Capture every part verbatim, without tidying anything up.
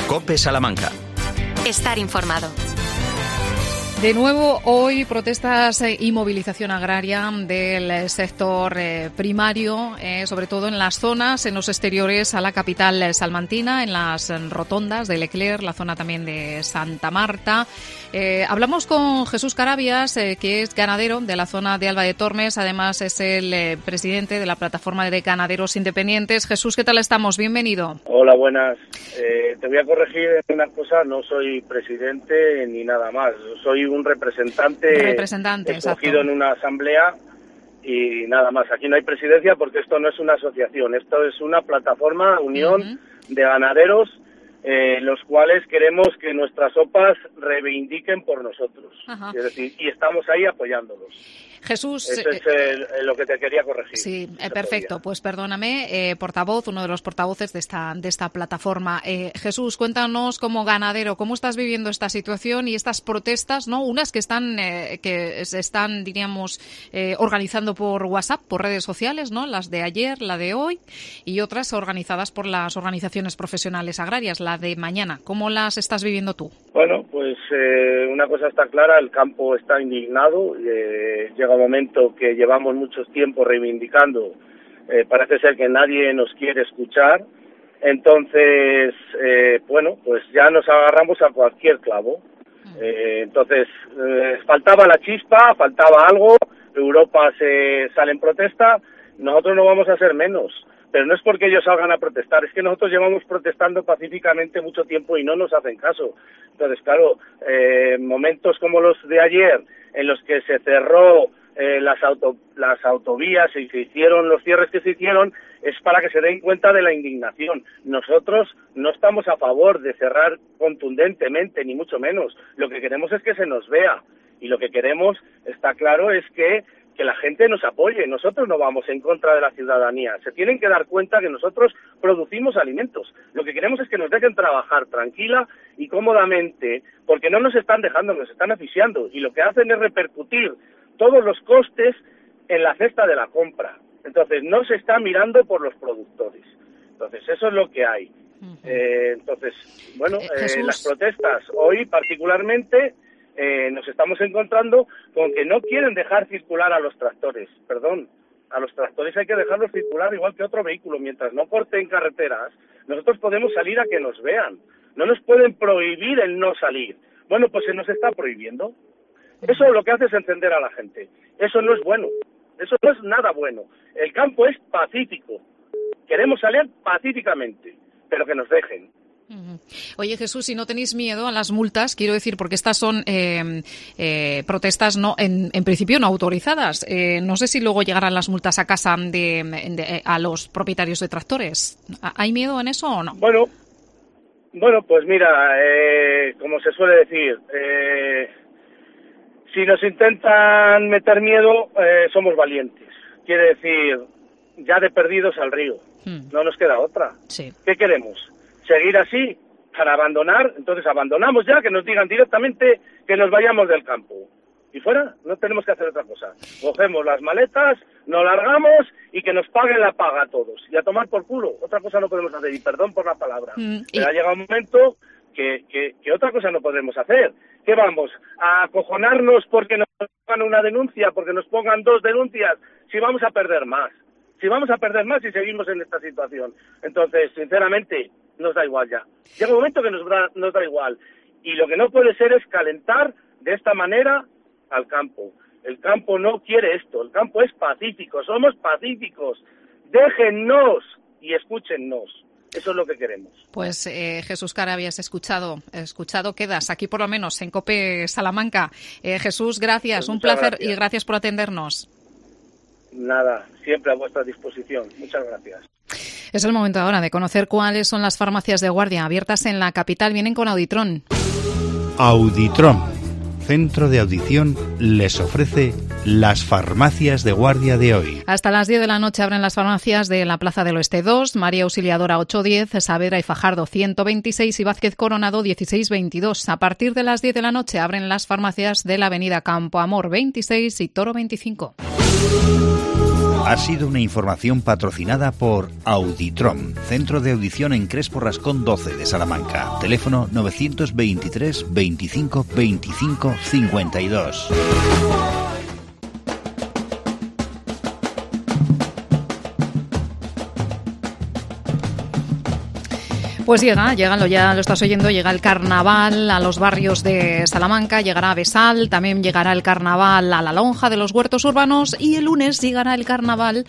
COPE Salamanca. Estar informado. De nuevo, hoy protestas y movilización agraria del sector eh, primario, eh, sobre todo en las zonas, en los exteriores a la capital salmantina, en las rotondas de Leclerc, la zona también de Santa Marta. Eh, hablamos con Jesús Carabias, eh, que es ganadero de la zona de Alba de Tormes, además es el eh, presidente de la plataforma de ganaderos independientes. Jesús, ¿qué tal estamos? Bienvenido. Hola, buenas. Eh, te voy a corregir en una cosa, no soy presidente ni nada más, soy un representante, representante escogido exacto. en una asamblea y nada más. Aquí no hay presidencia porque esto no es una asociación, esto es una plataforma, unión uh-huh. de ganaderos, eh, los cuales queremos que nuestras O P As reivindiquen por nosotros. Uh-huh. Es decir, y estamos ahí apoyándolos. Jesús... Eso es eh, eh, lo que te quería corregir. Sí, eh, perfecto. Pues perdóname, eh, portavoz, uno de los portavoces de esta de esta plataforma. Eh, Jesús, cuéntanos como ganadero, ¿cómo estás viviendo esta situación y estas protestas, no? Unas que están eh, que se están, diríamos, eh, organizando por WhatsApp, por redes sociales, ¿no? Las de ayer, la de hoy, y otras organizadas por las organizaciones profesionales agrarias, la de mañana. ¿Cómo las estás viviendo tú? Bueno, pues eh, una cosa está clara, el campo está indignado, eh, llega un momento que llevamos mucho tiempo reivindicando, eh, parece ser que nadie nos quiere escuchar, entonces, eh, bueno, pues ya nos agarramos a cualquier clavo, eh, entonces eh, faltaba la chispa, faltaba algo, Europa se sale en protesta, nosotros no vamos a ser menos. Pero no es porque ellos salgan a protestar, es que nosotros llevamos protestando pacíficamente mucho tiempo y no nos hacen caso. Entonces, claro, eh, momentos como los de ayer, en los que se cerró eh, las, auto, las autovías y se hicieron los cierres que se hicieron, es para que se den cuenta de la indignación. Nosotros no estamos a favor de cerrar contundentemente, ni mucho menos. Lo que queremos es que se nos vea. Y lo que queremos, está claro, es que que la gente nos apoye. Nosotros no vamos en contra de la ciudadanía. Se tienen que dar cuenta que nosotros producimos alimentos. Lo que queremos es que nos dejen trabajar tranquila y cómodamente, porque no nos están dejando, nos están asfixiando. Y lo que hacen es repercutir todos los costes en la cesta de la compra. Entonces, no se está mirando por los productores. Entonces, eso es lo que hay. Uh-huh. Eh, entonces, bueno, eh, las protestas hoy particularmente... Eh, nos estamos encontrando con que no quieren dejar circular a los tractores, perdón, a los tractores hay que dejarlos circular igual que otro vehículo, mientras no corten carreteras, nosotros podemos salir a que nos vean, no nos pueden prohibir el no salir, bueno, pues se nos está prohibiendo, eso lo que hace es encender a la gente, eso no es bueno, eso no es nada bueno, el campo es pacífico, queremos salir pacíficamente, pero que nos dejen. Oye, Jesús, si no tenéis miedo a las multas, quiero decir, porque estas son eh, eh, protestas no en, en principio no autorizadas. Eh, no sé si luego llegarán las multas a casa de, de, a los propietarios de tractores. ¿Hay miedo en eso o no? Bueno, bueno, pues mira, eh, como se suele decir, eh, si nos intentan meter miedo, eh, somos valientes. Quiere decir, ya de perdidos al río. Hmm. No nos queda otra. Sí. ¿Qué queremos? ¿Seguir así para abandonar? Entonces abandonamos ya, que nos digan directamente que nos vayamos del campo. Y fuera, no tenemos que hacer otra cosa. Cogemos las maletas, nos largamos y que nos paguen la paga a todos. Y a tomar por culo. Otra cosa no podemos hacer. Y perdón por la palabra. Mm, y... Pero ha llegado un momento que, que, que otra cosa no podemos hacer. ¿Qué vamos? ¿A acojonarnos porque nos pongan una denuncia? ¿Porque nos pongan dos denuncias? Si vamos a perder más. Si vamos a perder más si seguimos en esta situación. Entonces, sinceramente, nos da igual ya. Llega un momento que nos da, nos da igual. Y lo que no puede ser es calentar de esta manera al campo. El campo no quiere esto. El campo es pacífico. Somos pacíficos. Déjennos y escúchennos. Eso es lo que queremos. Pues eh, Jesús Carabias, escuchado, escuchado quedas aquí por lo menos en COPE Salamanca. Eh, Jesús, gracias. Pues un placer gracias. Y gracias por atendernos. Nada, siempre a vuestra disposición. Muchas gracias. Es el momento ahora de conocer cuáles son las farmacias de guardia abiertas en la capital. Vienen con Auditrón. Auditrón, centro de audición, les ofrece las farmacias de guardia de hoy. Hasta las diez de la noche abren las farmacias de la Plaza del Oeste dos, María Auxiliadora ocho diez, Saavedra y Fajardo ciento veintiséis y Vázquez Coronado dieciséis veintidós. A partir de las diez de la noche abren las farmacias de la Avenida Campo Amor veintiséis y Toro veinticinco. Ha sido una información patrocinada por Auditrom, Centro de Audición en Crespo Rascón doce de Salamanca. Teléfono novecientos veintitrés veinticinco veinticinco cincuenta y dos. Pues llega, llega, lo, ya lo estás oyendo, llega el carnaval a los barrios de Salamanca, llegará a Besal, también llegará el carnaval a la lonja de los huertos urbanos y el lunes llegará el carnaval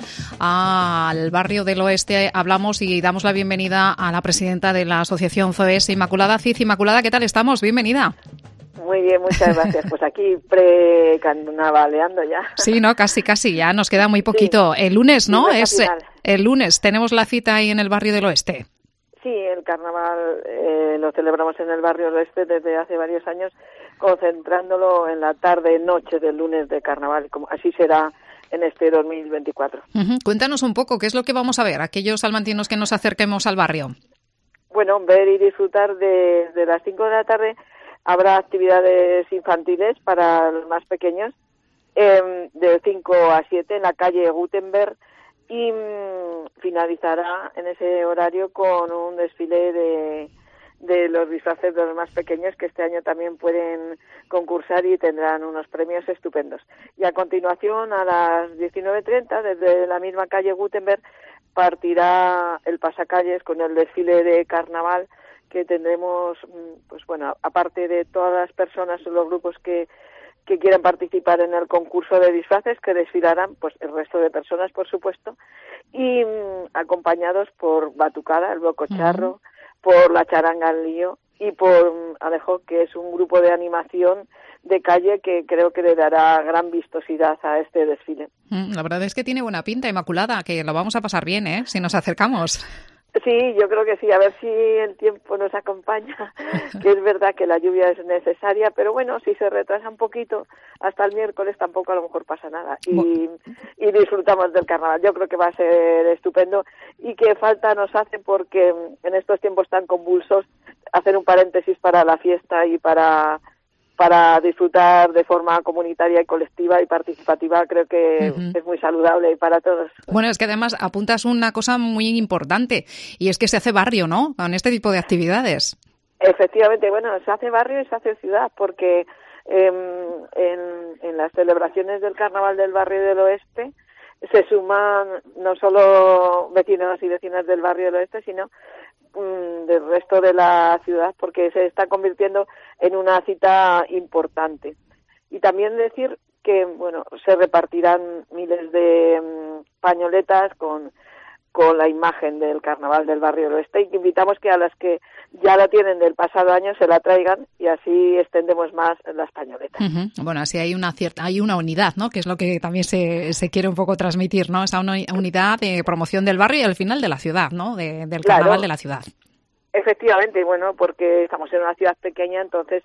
al barrio del Oeste. Hablamos y damos la bienvenida a la presidenta de la asociación C O E S, Inmaculada Cid. Inmaculada, ¿qué tal estamos? Bienvenida. Muy bien, muchas gracias. Pues aquí pre-carnavaleando ya. Sí, no, casi, casi, ya nos queda muy poquito. Sí. El lunes, ¿no? Sí, es el lunes, tenemos la cita ahí en el barrio del Oeste. Sí, el carnaval eh, lo celebramos en el barrio del Oeste desde hace varios años, concentrándolo en la tarde-noche del lunes de carnaval, como así será en este dos mil veinticuatro. Uh-huh. Cuéntanos un poco, ¿qué es lo que vamos a ver, aquellos salmantinos que nos acerquemos al barrio? Bueno, ver y disfrutar de, de las cinco de la tarde. Habrá actividades infantiles para los más pequeños, eh, de cinco a siete en la calle Gutenberg, y mmm, finalizará en ese horario con un desfile de, de los disfraces de los más pequeños, que este año también pueden concursar y tendrán unos premios estupendos. Y a continuación, a las diecinueve treinta, desde la misma calle Gutenberg, partirá el pasacalles con el desfile de carnaval, que tendremos, pues bueno, aparte de todas las personas o los grupos que que quieran participar en el concurso de disfraces, que desfilarán pues el resto de personas, por supuesto, y mmm, acompañados por Batucada, el Bococharro, uh-huh. por la Charanga al Lío y por um, Alejo, que es un grupo de animación de calle que creo que le dará gran vistosidad a este desfile. La verdad es que tiene buena pinta, Inmaculada, que lo vamos a pasar bien, ¿eh?, si nos acercamos. Sí, yo creo que sí, a ver si el tiempo nos acompaña, que es verdad que la lluvia es necesaria, pero bueno, si se retrasa un poquito hasta el miércoles tampoco a lo mejor pasa nada y, y disfrutamos del carnaval. Yo creo que va a ser estupendo y que falta nos hace porque en estos tiempos tan convulsos hacer un paréntesis para la fiesta y para... para disfrutar de forma comunitaria y colectiva y participativa, creo que uh-huh. es muy saludable para todos. Bueno, es que además apuntas una cosa muy importante, y es que se hace barrio, ¿no?, con este tipo de actividades. Efectivamente, bueno, se hace barrio y se hace ciudad, porque eh, en, en las celebraciones del Carnaval del Barrio del Oeste se suman no solo vecinos y vecinas del Barrio del Oeste, sino del resto de la ciudad, porque se está convirtiendo en una cita importante. Y también decir que, bueno, se repartirán miles de um, pañoletas con, con la imagen del Carnaval del Barrio del Oeste, y que invitamos que a las que ya la tienen del pasado año se la traigan y así extendemos más las pañoletas. Uh-huh. Bueno, así hay una cierta, hay una unidad, ¿no?, que es lo que también se, se quiere un poco transmitir, ¿no?, esa unidad de promoción del barrio y al final de la ciudad, ¿no?, de, del Carnaval claro. de la ciudad. Efectivamente, bueno, porque estamos en una ciudad pequeña, entonces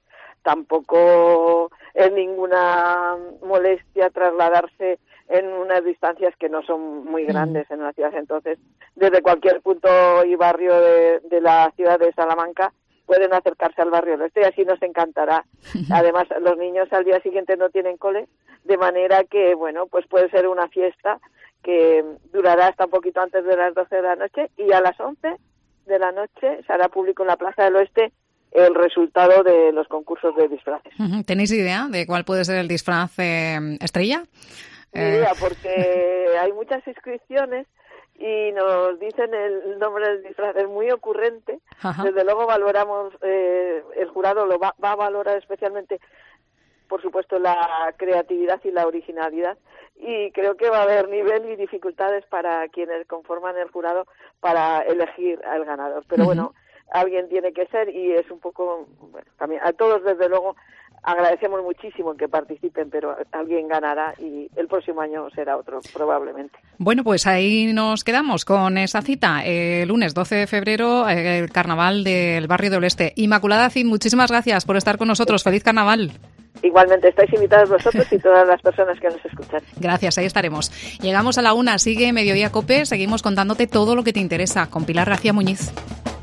tampoco es ninguna molestia trasladarse en unas distancias que no son muy grandes en una ciudad. Entonces, desde cualquier punto y barrio de, de la ciudad de Salamanca pueden acercarse al barrio del Oeste y así nos encantará. Además, los niños al día siguiente no tienen cole, de manera que, bueno, pues puede ser una fiesta que durará hasta un poquito antes de las doce de la noche, y a las once de la noche se hará público en la Plaza del Oeste el resultado de los concursos de disfraces. ¿Tenéis idea de cuál puede ser el disfraz eh, estrella? Ni idea, porque hay muchas inscripciones y nos dicen el nombre del disfraz, es muy ocurrente. Ajá. Desde luego valoramos, eh, el jurado lo va, va a valorar especialmente, por supuesto, la creatividad y la originalidad, y creo que va a haber nivel y dificultades para quienes conforman el jurado para elegir al ganador. Pero uh-huh. bueno, alguien tiene que ser, y es un poco, bueno, también a todos desde luego agradecemos muchísimo que participen, pero alguien ganará y el próximo año será otro, probablemente. Bueno, pues ahí nos quedamos con esa cita. El lunes doce de febrero, el Carnaval del Barrio del Oeste. Inmaculada Cid, muchísimas gracias por estar con nosotros. ¡Feliz Carnaval! Igualmente, estáis invitados vosotros y todas las personas que nos escuchan. Gracias, ahí estaremos. Llegamos a la una, sigue Mediodía COPE, seguimos contándote todo lo que te interesa con Pilar García Muñiz.